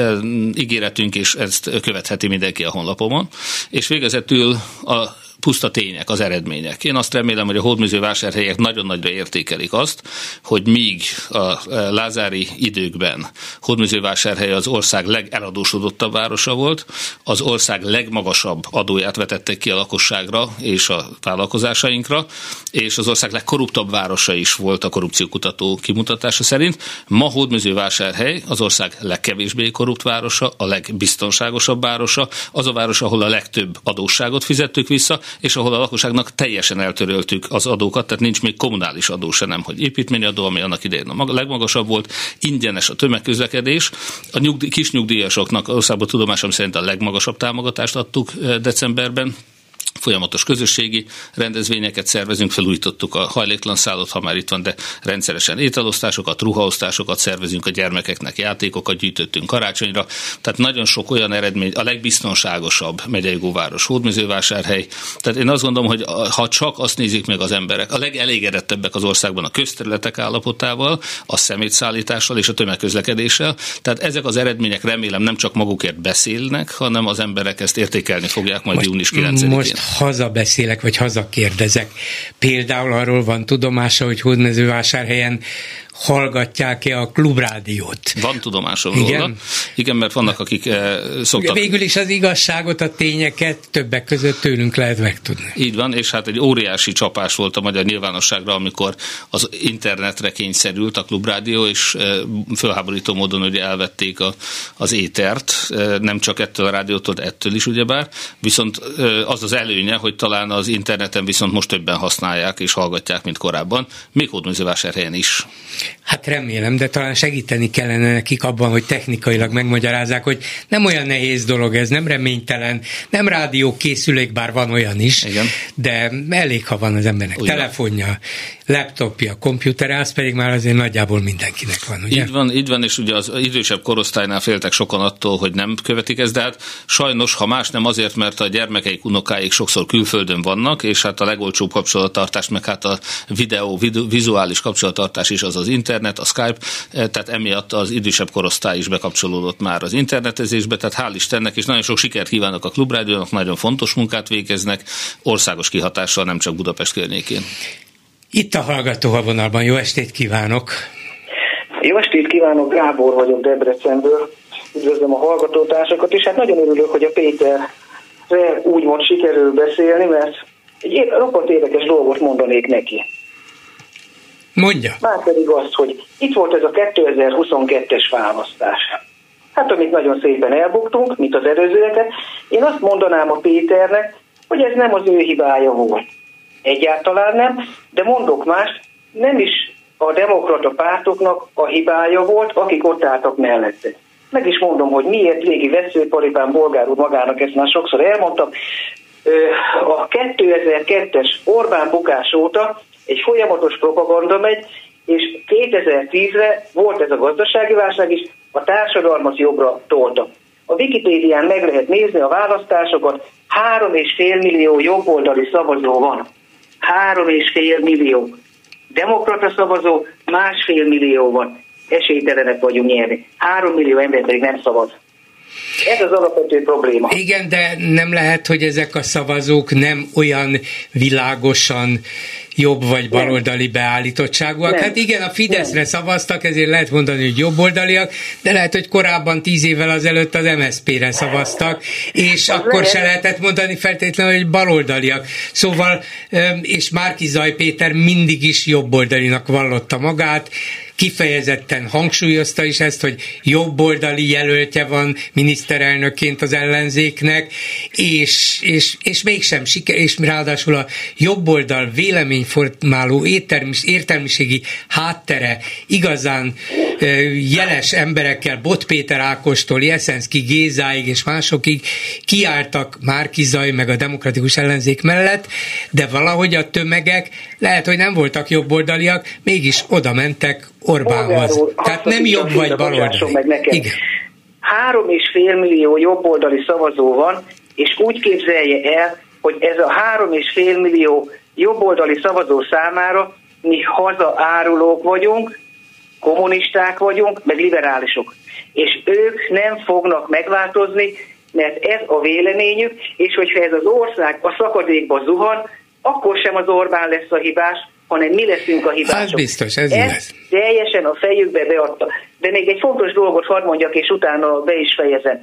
ígéretünk, és ezt követheti mindenki a honlapomon. És végezetül a puszta tények, az eredmények. Én azt remélem, hogy a hódmezővásárhelyek nagyon nagyra értékelik azt, hogy míg a lázári időkben Hódmezővásárhely az ország legeladósodottabb városa volt, az ország legmagasabb adóját vetettek ki a lakosságra és a vállalkozásainkra, és az ország legkorruptabb városa is volt a korrupciókutató kimutatása szerint. Ma Hódmezővásárhely az ország legkevésbé korrupt városa, a legbiztonságosabb városa, az a város, ahol a legtöbb adósságot fizettük vissza, és ahol a lakosságnak teljesen eltöröltük az adókat, tehát nincs még kommunális adó se nem, hogy építményadó, ami annak idején a legmagasabb volt, ingyenes a tömegközlekedés, a nyugdíj, kis nyugdíjasoknak országban tudomásom szerint a legmagasabb támogatást adtuk decemberben, folyamatos közösségi rendezvényeket szervezünk, felújítottuk a hajléktalan szállót, ha már itt van, de rendszeresen ételosztásokat, ruhaosztásokat szervezünk, a gyermekeknek játékokat gyűjtöttünk karácsonyra, tehát nagyon sok olyan eredmény, a legbiztonságosabb megyei város Hódmezővásárhely. Tehát én azt gondolom, hogy ha csak azt nézik meg az emberek, a legelégedettebbek az országban a közterületek állapotával, a szemétszállítással és a tömegközlekedéssel, tehát ezek az eredmények remélem nem csak magukért beszélnek, hanem az emberek ezt értékelni fogják majd június kilencedikén. Hazabeszélek, vagy hazakérdezek. Például arról van tudomása, hogy Hódmezővásárhelyen hallgatják-e a klubrádiót? Van tudomásom róla. Igen? Igen, mert vannak, akik eh, szoktak... Végül is az igazságot, a tényeket többek között tőlünk lehet megtudni. Így van, és hát egy óriási csapás volt a magyar nyilvánosságra, amikor az internetre kényszerült a klubrádió, és eh, fölháborító módon ugye elvették a, az étert, eh, nem csak ettől a rádiótól, de ettől is ugyebár, viszont eh, az az előnye, hogy talán az interneten viszont most többen használják és hallgatják, mint korábban, még Hódmezővásárhelyen is. Hát remélem, de talán segíteni kellene nekik abban, hogy technikailag megmagyarázzák, hogy nem olyan nehéz dolog ez, nem reménytelen, nem rádió készülék, bár van olyan is, igen, de elég, ha van az embernek ugyan telefonja, laptopja, komputere, az pedig már azért nagyjából mindenkinek van, ugye? Így van, így van, és ugye az idősebb korosztálynál féltek sokan attól, hogy nem követik ezt, de hát sajnos, ha más nem azért, mert a gyermekeik, unokáik sokszor külföldön vannak, és hát a legolcsóbb kapcsolattartás, meg hát a videó, vizuális kapcsolattartás is az az internet, a Skype, tehát emiatt az idősebb korosztály is bekapcsolódott már az internetezésbe, tehát hál' Istennek, és nagyon sok sikert kívánok a Klubrádiónak, nagyon fontos munkát végeznek, országos kihatással, nem csak Budapest környékén. Itt a hallgató a vonalban, jó estét kívánok! Jó estét kívánok, Gábor vagyok Debrecenből, üdvözlöm a hallgatótársakat, és hát nagyon örülök, hogy a Péterre úgymond sikerül beszélni, mert egy roppant érdekes dolgot mondanék neki. Mondja! Már pedig azt, hogy itt volt ez a kétezer-huszonkettes választás. Hát amit nagyon szépen elbuktunk, mint az előzőeket, én azt mondanám a Péternek, hogy ez nem az ő hibája volt. Egyáltalán nem, de mondok más, nem is a demokrata pártoknak a hibája volt, akik ott álltak mellette. Meg is mondom, hogy miért régi veszőparipán Bolgár úr magának, ezt már sokszor elmondtam. A kétezer-kettes Orbán bukás óta egy folyamatos propaganda megy, és kétezer-tízre volt ez a gazdasági válság is, a társadalmat jobbra tolta. A Wikipédián meg lehet nézni a választásokat, három és fél millió jobboldali szavazó van. Három és fél millió. Demokrata szavazó másfél millió van. Esélytelenek vagyunk nyerni. Három millió ember pedig nem szavaz. Ez az alapvető probléma. Igen, de nem lehet, hogy ezek a szavazók nem olyan világosan jobb vagy baloldali beállítottságúak. Nem. Hát igen, a Fideszre nem szavaztak, ezért lehet mondani, hogy jobboldaliak, de lehet, hogy korábban tíz évvel azelőtt az em es zé pére szavaztak, és az akkor lehet. Se lehetett mondani feltétlenül, hogy baloldaliak. Szóval, és Márki-Zay Péter mindig is jobboldalinak vallotta magát, kifejezetten hangsúlyozta is ezt, hogy jobboldali jelöltje van miniszterelnökként az ellenzéknek, és, és, és mégsem siker, és ráadásul a jobboldal véleményformáló értelmis, értelmiségi háttere igazán jeles emberekkel, Bot Péter Ákostól, Jeszenszky Gézáig és másokig kiálltak Márki-Zay meg a demokratikus ellenzék mellett, de valahogy a tömegek lehet, hogy nem voltak jobboldaliak, mégis oda mentek Orbánhoz. Úr, tehát nem jobb vagy baloldali. Igen. Három és fél millió jobboldali szavazó van, és úgy képzelje el, hogy ez a három és fél millió jobboldali szavazó számára mi hazaárulók vagyunk, kommunisták vagyunk, meg liberálisok. És ők nem fognak megváltozni, mert ez a véleményük, és hogyha ez az ország a szakadékba zuhan, akkor sem az Orbán lesz a hibás, hanem mi leszünk a hibások. Ez biztos, ez lesz. Teljesen a fejükbe beadta. De még egy fontos dolgot hadd mondjak, és utána be is fejezem.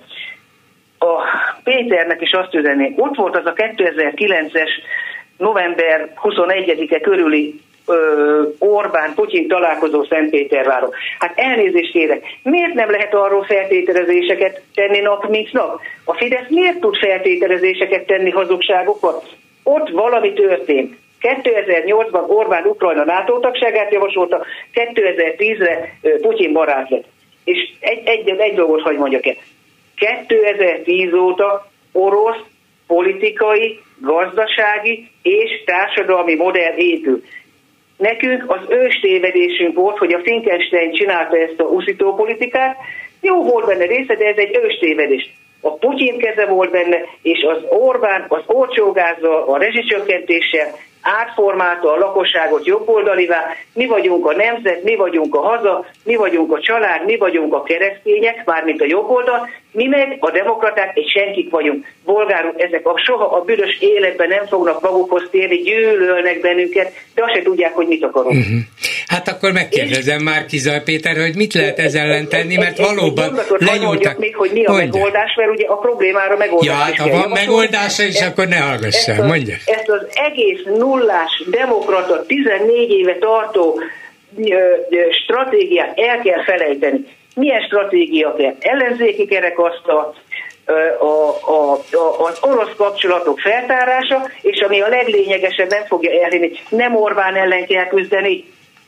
A Péternek is azt üzenném, ott volt az a kétezer-kilences november huszonegyedike körüli ö, Orbán-Putyin találkozó Szentpéterváron. Hát elnézést kérek, miért nem lehet arról feltételezéseket tenni nap, mint nap? A Fidesz miért tud feltételezéseket tenni hazugságokat? Ott valami történt. kétezer-nyolcban Orbán Ukrajna NATO tagságát javasolta, kétezer-tízre Putyin barát lett. És egy, egy, egy dolgot hagy mondjak el. kétezer-tíz óta orosz politikai, gazdasági és társadalmi modell épül. Nekünk az őstévedésünk volt, hogy a Finkelstein csinálta ezt a uszító politikát. Jó volt benne része, de ez egy őstévedés. A Putyin keze volt benne, és az Orbán az olcsó gázzal, a rezsicsökkentéssel átformálta a lakosságot jobboldalivá. Mi vagyunk a nemzet, mi vagyunk a haza, mi vagyunk a család, mi vagyunk a keresztények, mármint a jobboldal, mi meg a demokraták egy senkik vagyunk. Bolgár úr, ezek a soha a büdös életben nem fognak magukhoz térni, gyűlölnek bennünket, de azt se tudják, hogy mit akarunk. Uh-huh. Hát akkor megkérdezem Márki-Zay Péter, hogy mit lehet ez ellen tenni, mert valóban lenyúltak. Még, hogy mi a mondja. Megoldás, mert ugye a problémámára megoldás. Ja, hát ha van megoldása is, ezt, akkor ne hallgassál, mondja. Ezt az egész nullás demokrata tizennégy éve tartó ö, ö, stratégiát el kell felejteni. Milyen stratégia kell? Ellenzéki kerekasztal, a, a, a, az orosz kapcsolatok feltárása, és ami a leglényegesebb, nem fogja elhinni, nem Orbán ellen kell küzdeni,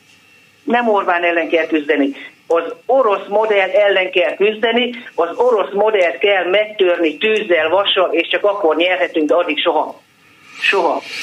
nem Orbán ellen kell küzdeni. Az orosz modell ellen kell küzdeni, az orosz modellt kell megtörni tűzzel, vassal, és csak akkor nyerhetünk, de addig soha. Soha.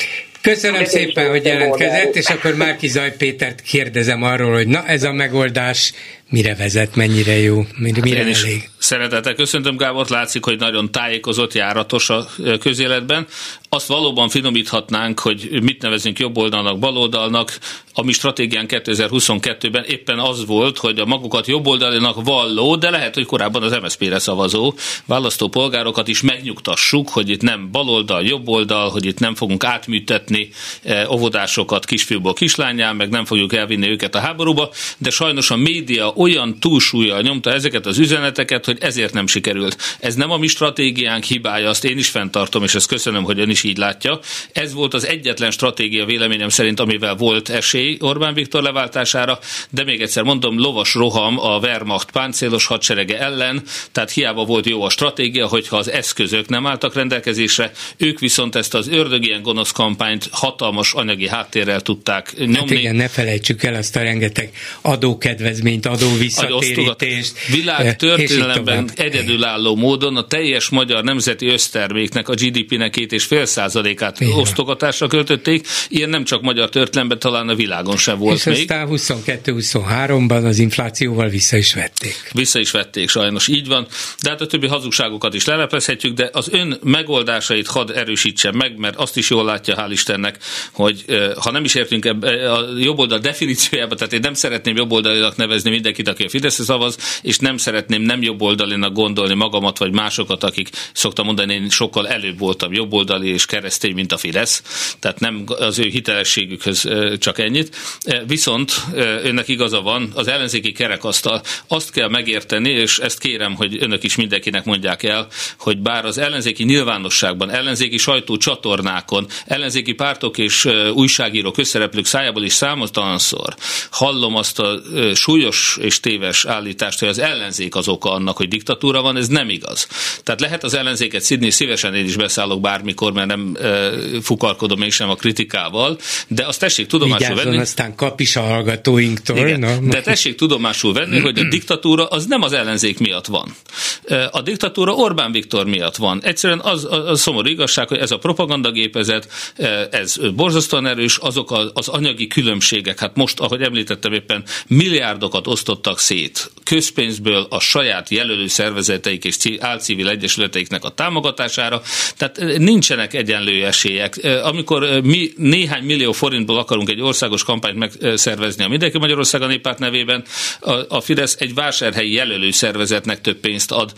Köszönöm de szépen, hogy jelentkezett, és akkor Márki Zaj Pétert kérdezem arról, hogy na ez a megoldás mire vezet, mennyire jó, mire, hát mire elég. Szeretettel köszöntöm Gábort, látszik, hogy nagyon tájékozott, járatos a közéletben. Azt valóban finomíthatnánk, hogy mit nevezünk jobboldalnak, baloldalnak. A mi stratégián kétezer-huszonkettőben éppen az volt, hogy a magukat jobboldalinak valló, de lehet, hogy korábban az em es zé pére szavazó választópolgárokat is megnyugtassuk, hogy itt nem baloldal, jobboldal, hogy itt nem fogunk átműtetni óvodásokat kisfiúból kislányán, meg nem fogjuk elvinni őket a háborúba, de sajnos a média olyan túlsúllyal nyomta ezeket az üzeneteket, hogy ezért nem sikerült. Ez nem a mi stratégiánk hibája, azt én is fenntartom, és ezt köszönöm, hogy ön is így látja. Ez volt az egyetlen stratégia véleményem szerint, amivel volt esély Orbán Viktor leváltására, de még egyszer mondom, lovas roham a Wehrmacht páncélos hadserege ellen, tehát hiába volt jó a stratégia, hogyha az eszközök nem álltak rendelkezésre, ők viszont ezt az ördögien gonosz kampányt hatalmas anyagi háttérrel tudták nyomni. Hát igen, ne felejtsük el azt a rengeteg adókedvezményt, adóvisszatérítést. Világ történelemben egyedülálló módon a teljes magyar nemzeti összterméknek, a gé dé pének két és fél százalékát osztogatásra költötték. Ilyen nem csak magyar történelemben, talán a világon sem volt és még. És aztán huszonkettő-huszonháromban az inflációval vissza is vették. Vissza is vették, sajnos így van. De hát a többi hazugságokat is lelepezhetjük, de az ön megoldásait hadd erősítsen meg, mert azt is jól látja, hál' Istennek, hogy ha nem is értünk ebbe a jobboldal definíciójába, tehát én nem szeretném jobboldalinak nevezni mindenkit, aki a Fideszre szavaz, és nem szeretném nem jobboldalinak gondolni magamat, vagy másokat, akik szoktam mondani, én sokkal előbb voltam jobboldali és keresztény, mint a Fidesz, tehát nem az ő hitelességükhöz csak ennyit. Viszont önnek igaza van, az ellenzéki kerekasztal azt kell megérteni, és ezt kérem, hogy önök is mindenkinek mondják el, hogy bár az ellenzéki nyilvánosságban, ellenzéki sajtócsatornákon, ellenzéki pártok és újságírók, közszereplők szájából is számtalanszor hallom azt a súlyos és téves állítást, hogy az ellenzék az oka annak, hogy diktatúra van, ez nem igaz. Tehát lehet az ellenzéket szidni, szívesen én is beszállok bármikor, mert nem e, fukarkodom mégsem a kritikával, de azt tessék tudomásul Vigyázzon, venni. aztán kap is a hallgatóinktól. Igen, no. De tessék tudomásul venni, hogy a diktatúra az nem az ellenzék miatt van. A diktatúra Orbán Viktor miatt van. Egyszerűen az a, a szomorú igazság, hogy ez a propagandagépezet, ez borzasztóan erős, azok az anyagi különbségek, hát most, ahogy említettem éppen, milliárdokat osztottak szét közpénzből a saját jelölő szervezeteik és álcivil egyesületeiknek a támogatására, tehát nincsenek egyenlő esélyek. Amikor mi néhány millió forintból akarunk egy országos kampányt megszervezni a Mindenki Magyarország a Néppárt nevében, a, a Fidesz egy vásárhelyi jelölő szervezetnek több pénzt ad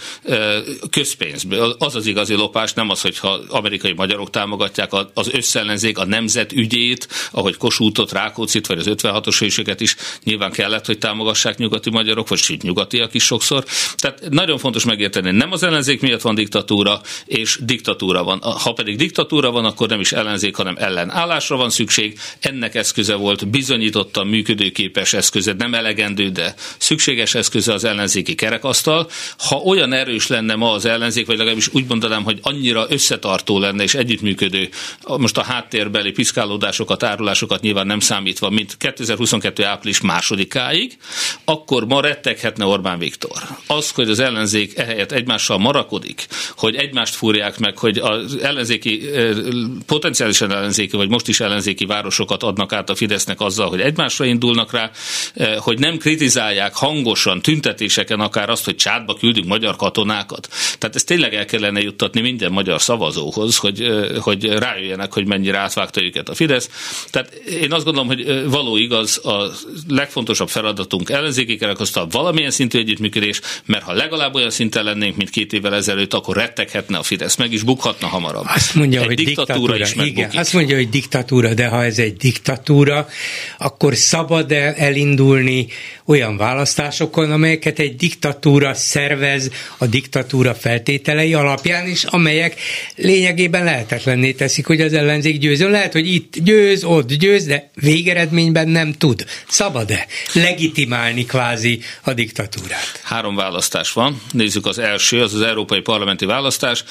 közpénzből. Az az igazi lopás, nem az, hogyha amerikai magyarok támogatják az összellenzék a nemzet ügyét, ahogy Kossuthot, Rákóczit, vagy az ötvenhatos hősöket is nyilván kellett, hogy támogassák nyugati magyarok, vagy sőt nyugatiak is sokszor. Tehát nagyon fontos megérteni, nem az ellenzék miatt van diktatúra, és diktatúra van. Ha pedig diktatúra van, akkor nem is ellenzék, hanem ellenállásra van szükség. Ennek eszköze volt bizonyítottan működőképes eszköze, nem elegendő, de szükséges eszköze az ellenzéki kerekasztal. Ha olyan erős lenne ma az ellenzék, vagy legalábbis úgy mondanám, hogy annyira összetartó lenne és együttműködő, most a háttérbeli piszkálódásokat, árulásokat nyilván nem számítva, mint kétezer-huszonkettő április másodikáig, akkor ma retteghetne Orbán Viktor. Az, hogy az ellenzék ehelyett egymással marakodik, hogy egymást fúrják meg, hogy az ellenzéki, potenciálisan ellenzéki, vagy most is ellenzéki városokat adnak át a Fidesznek azzal, hogy egymásra indulnak rá, hogy nem kritizálják hangosan, tüntetéseken akár azt, hogy Csádba küldünk magyar katonákat. Tehát ezt tényleg el kellene juttatni minden magyar szavazóhoz, hogy, hogy rájöjjenek, hogy mennyire átvágta őket a Fidesz. Tehát én azt gondolom, hogy való igaz, a legfontosabb feladatunk ellenzéki kerekasztal valamilyen szintű együttműködés, mert ha legalább olyan szinten lennénk, mint két évvel ezelőtt, akkor retteghetne a Fidesz, meg is bukhatna hamarabb. Azt mondja, egy hogy diktatúra, diktatúra is igen, azt mondja, hogy diktatúra, de ha ez egy diktatúra, akkor szabad elindulni olyan választásokon, amelyeket egy diktatúra szervez a diktatúra feltételei alapján, és amelyek lényegében lehetetlenné teszik, hogy az ellenzék győzön. Lehet, hogy itt győz, ott győz, de végeredményben nem tud. Szabad-e legitimálni kvázi a diktatúrát? Három választás van. Nézzük az első, az az európai parlamenti választás.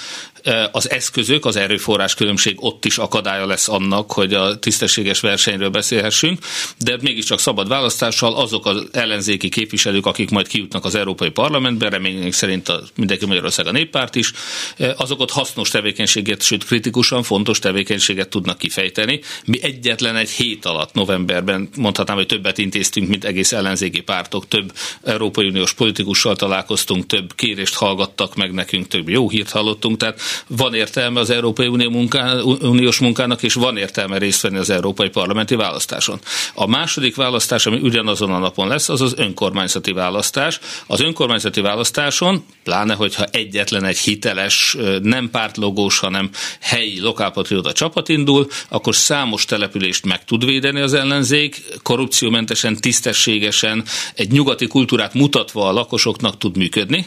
Az eszközök, az erőforrás különbség ott is akadálya lesz annak, hogy a tisztességes versenyről beszélhessünk, de mégiscsak szabad választással azok az ellenzéki képviselők, akik majd kijutnak az Európai Parlamentbe, reményünk szerint a Mindenki Magyarország, a Néppárt is, azok ott hasznos tevékenységet, sőt kritikusan fontos tevékenységet tudnak kifejteni. Mi egyetlen egy hét alatt novemberben mondhatnám, hogy többet intéztünk, mint egész ellenzéki pártok, több Európai Uniós politikussal találkoztunk, több kérést hallgattak meg nekünk, több jó hírt hallottunk, tehát van értelme az Európai Unió munká, Uniós munkának, és van értelme részt venni az Európai Parlamenti választáson. A második választás, ami ugyanazon a napon lesz, az az önkormányzati választás. Az önkormányzati választáson, pláne hogyha egyetlen egy hiteles, nem pártlogós, hanem helyi lokálpatrióta csapat indul, akkor számos települést meg tud védeni az ellenzék, korrupciómentesen, tisztességesen, egy nyugati kultúrát mutatva a lakosoknak tud működni.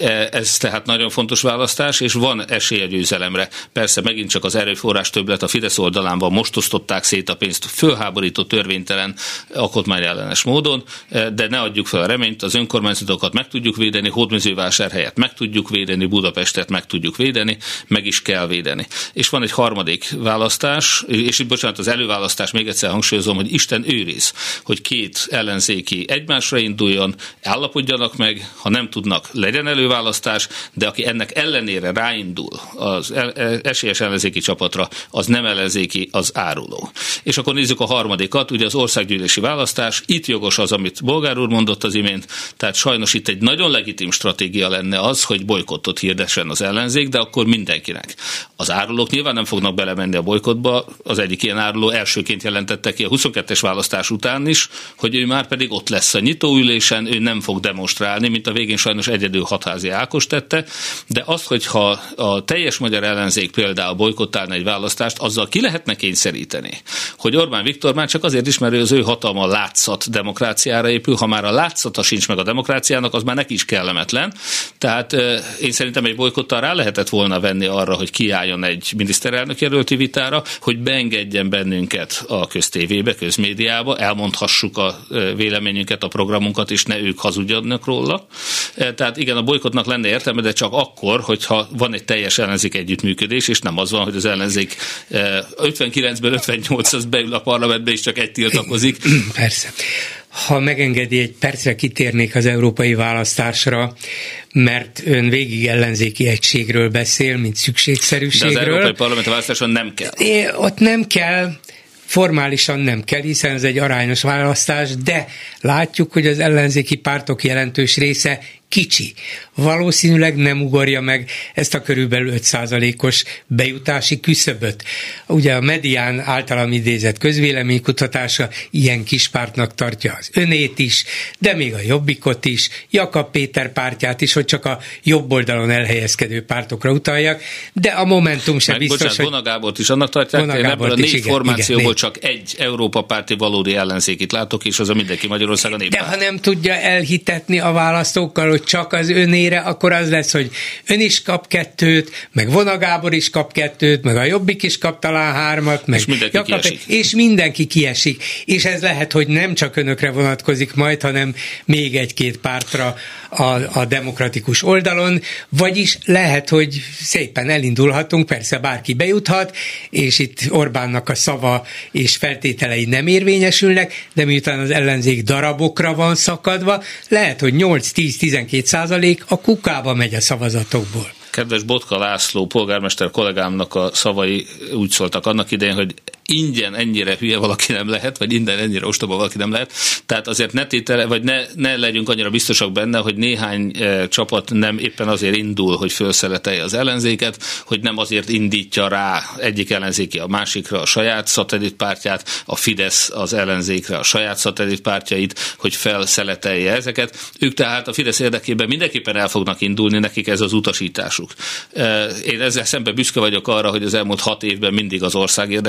Ez tehát nagyon fontos választás, és van esély a győzelemre. Persze megint csak az erőforrás többlet a Fidesz oldalán van, most osztották szét a pénzt fölháborító, törvénytelen, alkotmányellenes módon, de ne adjuk fel a reményt, az önkormányzatokat meg tudjuk védeni, Hódmezővásárhelyet meg tudjuk védeni, Budapestet meg tudjuk védeni, meg is kell védeni. És van egy harmadik választás, és itt bocsánat, az előválasztás, még egyszer hangsúlyozom, hogy Isten őriz, hogy két ellenzéki egymásra induljon, állapodjanak meg, ha nem tudnak, legyen előválasztás, de aki ennek ellenére ráindul az esélyes ellenzéki csapatra, az nem ellenzéki, az áruló. És akkor nézzük a harmadikat, ugye az országgyűlési választás, itt jogos az, amit Bolgár úr mondott az imént, tehát sajnos itt egy nagyon legitim stratégia lenne az, hogy bolykottot hirdessen az ellenzék, de akkor mindenkinek. Az árulók nyilván nem fognak belemenni a bolykottba, az egyik ilyen áruló elsőként jelentette ki a huszonkettes választás után is, hogy ő már pedig ott lesz a nyitóülésen, ő nem fog demonstrálni, mint a végén sajnos egyedül Hatházi Ákos tette, de az, hogyha a teljes magyar ellenzék például bolykottálna egy választást, azzal ki lehetne kényszeríteni, hogy Orbán Viktor már csak azért is, mert az ő hatalma látszat demokráciára épül, ha már a látszata sincs meg a demokráciának, az már neki is kellemetlen. Tehát én szerintem egy bolykottal rá lehetett volna venni arra, hogy kiálljon egy miniszterelnök jelölti vitára, hogy beengedjen bennünket a köztévébe, közmédiába, elmondhassuk a véleményünket, a programunkat, és ne ők hazudjanak róla. Tehát igen, a bolykottnak lenne értelme, de csak akkor, hogyha van egy teljes ellenzék együttműködés, és nem az van, hogy az ellenzék ötvenkilencből ötvennyolc az beül a parlamentbe, és csak egy tiltakozik. Persze. Ha megengedi, egy percre kitérnék az európai választásra, mert ön végig ellenzéki egységről beszél, mint szükségszerűségről. De az európai parlamenti választáson nem kell. É, ott nem kell, formálisan nem kell, hiszen ez egy arányos választás, de látjuk, hogy az ellenzéki pártok jelentős része kicsi. Valószínűleg nem ugorja meg ezt a körülbelül öt százalékos bejutási küszöböt. Ugye a Medián általam idézett közvéleménykutatása ilyen kispártnak tartja az önét is, de még a Jobbikot is, Jakab Péter pártját is, hogy csak a jobb oldalon elhelyezkedő pártokra utaljak, de a Momentum sem meg, biztos, bocsánat, hogy... Vona Gábort is annak tartják, én ebből a négy igen, formációból igen, csak egy Európa párti valódi ellenzékit látok, és az a Mindenki Magyarország, a Néppárt. De ha nem tudja elhitetni a választókkal, hogy csak az önére, akkor az lesz, hogy ön is kap kettőt, meg Vona Gábor is kap kettőt, meg a Jobbik is kap talán hármat, meg és mindenki Jakab, kiesik. És mindenki kiesik. És ez lehet, hogy nem csak önökre vonatkozik majd, hanem még egy-két pártra a, a demokratikus oldalon, vagyis lehet, hogy szépen elindulhatunk, persze bárki bejuthat, és itt Orbánnak a szava és feltételei nem érvényesülnek, de miután az ellenzék darabokra van szakadva, lehet, hogy nyolc-tíz-tizenkét százalék a kukába megy a szavazatokból. Kedves Botka László polgármester kollégámnak a szavai úgy szóltak annak idején, hogy ingyen ennyire hülye valaki nem lehet, vagy innen ennyire ostoba valaki nem lehet. Tehát azért ne tétele, vagy ne, ne legyünk annyira biztosak benne, hogy néhány e, csapat nem éppen azért indul, hogy felszeletelje az ellenzéket, hogy nem azért indítja rá egyik ellenzéki a másikra a saját szatellitpártját, a Fidesz az ellenzékre a saját szatellitpártjait, hogy felszeletelje ezeket. Ők tehát a Fidesz érdekében mindenképpen el fognak indulni, nekik ez az utasításuk. Én ezzel szemben büszke vagyok arra, hogy az elmúlt hat évben mindig az ország érdekét néztem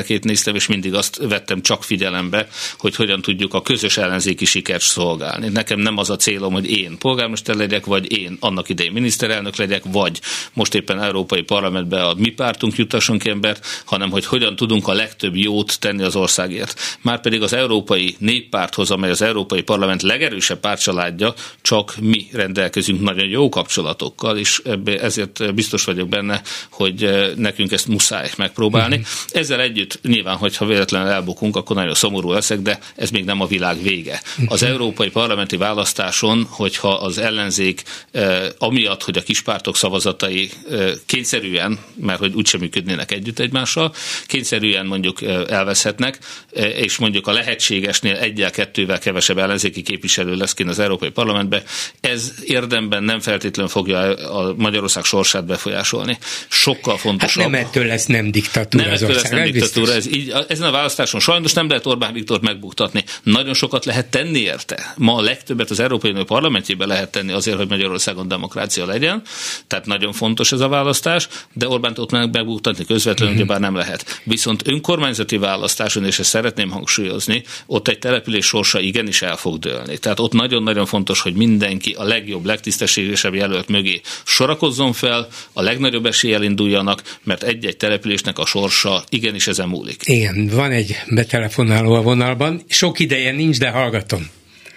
emlékszem, és mindig azt vettem csak figyelembe, hogy hogyan tudjuk a közös ellenzéki sikert szolgálni. Nekem nem az a célom, hogy én polgármester legyek, vagy én annak idején miniszterelnök legyek, vagy most éppen Európai Parlamentben a mi pártunk jutassunk embert, hanem hogy hogyan tudunk a legtöbb jót tenni az országért. Márpedig az Európai Néppárthoz, amely az Európai Parlament legerősebb pártcsaládja, csak mi rendelkezünk nagyon jó kapcsolatokkal, és ezért biztos vagyok benne, hogy nekünk ezt muszáj megpróbálni. Mm-hmm. Ezzel együtt nyilván, hogyha véletlenül elbukunk, akkor nagyon szomorú leszek, de ez még nem a világ vége. Az európai parlamenti választáson, hogyha az ellenzék eh, amiatt, hogy a kispártok szavazatai eh, kényszerűen, mert hogy úgysem működnének együtt egymással, kényszerűen mondjuk eh, elveszhetnek, eh, és mondjuk a lehetségesnél egyel-kettővel kevesebb ellenzéki képviselő lesz kint az Európai Parlamentbe, ez érdemben nem feltétlenül fogja a Magyarország sorsát befolyásolni. Sokkal fontosabb. Hát nem ettől lesz nem diktatúra nem az ettől ország. lesz nem diktatúra. Ez így, ezen a választáson sajnos nem lehet Orbán Viktort megbuktatni. Nagyon sokat lehet tenni érte. Ma a legtöbbet az Európai Unió parlamentjében lehet tenni azért, hogy Magyarországon demokrácia legyen. Tehát nagyon fontos ez a választás, de Orbánt ott megbuktatni közvetlenül, mm-hmm. ugyebár nem lehet. Viszont önkormányzati választáson, és ezt szeretném hangsúlyozni, ott egy település sorsa igenis el fog dőlni. Tehát ott nagyon-nagyon fontos, hogy mindenki a legjobb, legtisztességesebb jelölt mögé sorakozzon fel, a legnagyobb eséllyel induljanak, mert egy-egy településnek a sorsa igenis ezen múlik. Igen, van egy betelefonáló a vonalban. Sok ideje nincs, de hallgatom.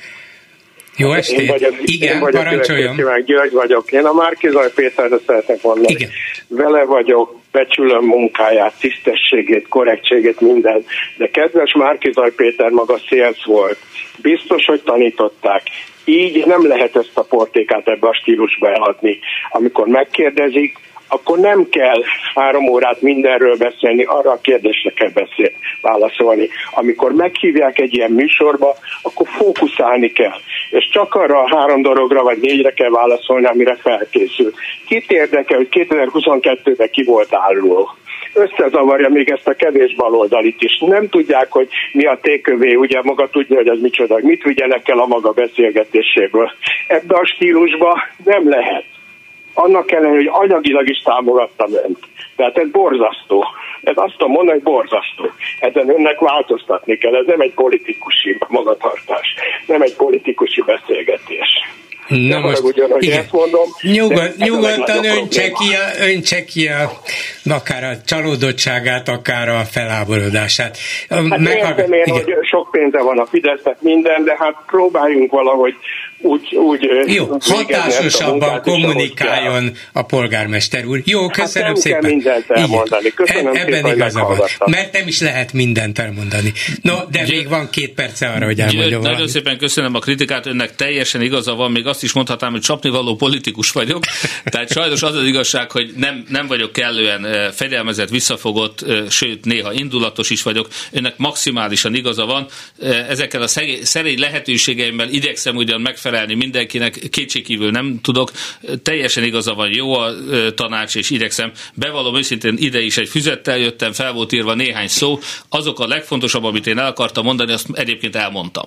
Jó estét! Én vagyok, igen, én vagyok, parancsoljon. Kíván, György vagyok. Én a Márki-Zay Péterre szeretnék mondani. Igen. Vele vagyok, becsülöm munkáját, tisztességét, korrektségét, minden. De kedves Márki-Zay Péter maga szélsz volt. Biztos, hogy tanították. Így nem lehet ezt a portékát ebbe a stílusba eladni. Amikor megkérdezik, akkor nem kell három órát mindenről beszélni, arra a kérdésre kell beszél, válaszolni. Amikor meghívják egy ilyen műsorba, akkor fókuszálni kell. És csak arra a három dologra vagy négyre kell válaszolni, amire felkészül. Kit érdekel, hogy kétezer-huszonkettőben ki volt álló? Összezavarja még ezt a kevés baloldalit is. Nem tudják, hogy mi a tékövé, ugye maga tudja, hogy ez micsoda, mit vigyenek el a maga beszélgetéséből. Ebbe a stílusba nem lehet. Annak ellenére, hogy anyagilag is támogattam önt. Tehát ez borzasztó. Ez azt tudom mondani, hogy borzasztó. Ezen önnek változtatni kell. Ez nem egy politikusi magatartás. Nem egy politikusi beszélgetés. Na most, ugyan, igen. Mondom, Nyugod, nyugodtan öntse ki, a, öntse ki a, akár a csalódottságát, akár a felháborodását. Hát Meghallgat... értem én, igen. hogy sok pénze van a Fidesznek minden, de hát próbáljunk valahogy úgy... úgy Jó, hatásosabban kommunikáljon a polgármester úr. Jó, köszönöm hát szépen. Nem kell mindent elmondani. Köszönöm Ebben szépen, igaza van. Mert nem is lehet mindent elmondani. No, de Gyö... még van két perce arra, hogy elmondja valamit. Nagyon szépen köszönöm a kritikát, önnek teljesen igaza van, még azt is mondhatnám, hogy csapnivaló politikus vagyok. Tehát sajnos az az igazság, hogy nem, nem vagyok kellően fegyelmezett, visszafogott, sőt néha indulatos is vagyok. Önnek maximálisan igaza van. Ezekkel a szerény lehetőségeimmel igyekszem ugyan megfelelni mindenkinek, kétségkívül nem tudok. Teljesen igaza van, jó a tanács, és igyekszem. Bevallom őszintén, ide is egy füzettel jöttem, fel volt írva néhány szó. Azok a legfontosabb, amit én el akartam mondani, azt egyébként elmondtam.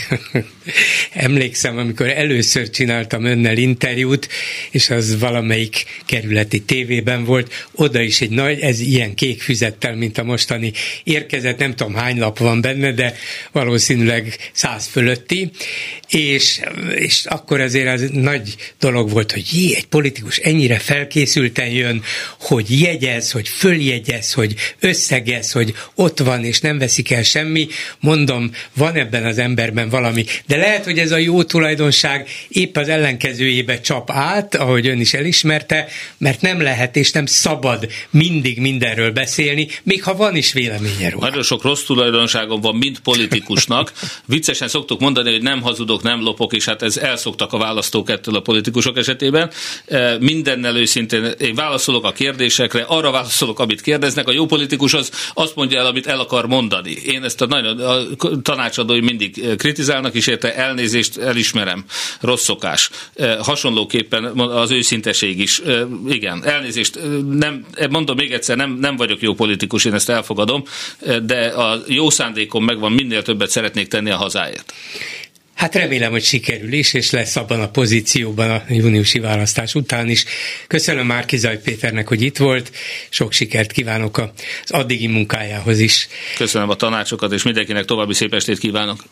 Emlékszem, amikor először csináltam önnel interjút, és az valamelyik kerületi tévében volt, oda is egy nagy, ez ilyen kék füzettel, mint a mostani érkezett, nem tudom hány lap van benne, de valószínűleg száz fölötti, és, és akkor azért az nagy dolog volt, hogy jé, egy politikus ennyire felkészülten jön, hogy jegyez, hogy följegyez, hogy összegez, hogy ott van, és nem veszik el semmi. Mondom, van ebben az emberben valami, de lehet, hogy ez a jó tulajdonság épp az ellenkezőjébe csap át, ahogy ön is elismerte, mert nem lehet és nem szabad mindig mindenről beszélni, még ha van is véleménye róla. Nagyon sok rossz tulajdonságom van, mind politikusnak. Viccesen szoktuk mondani, hogy nem hazudok, nem lopok, és hát ez elszoktak a választók ettől a politikusok esetében. Mindennel őszintén én válaszolok a kérdésekre, arra válaszolok, amit kérdeznek. A jó politikus az azt mondja el, amit el akar mondani. Én ezt a, nagyon, a tanácsadói mindig kritizálnak, és érte elnézést elismerem. Rossz szokás. Hasonlóképpen az őszinteség is. Igen, elnézést, nem, mondom még egyszer, nem, nem vagyok jó politikus, én ezt elfogadom, de a jó szándékom megvan, minél többet szeretnék tenni a hazáért. Hát remélem, hogy sikerül is, és lesz abban a pozícióban a júniusi választás után is. Köszönöm Márki-Zay Péternek, hogy itt volt, sok sikert kívánok az addigi munkájához is. Köszönöm a tanácsokat, és mindenkinek további szép estét kívánok.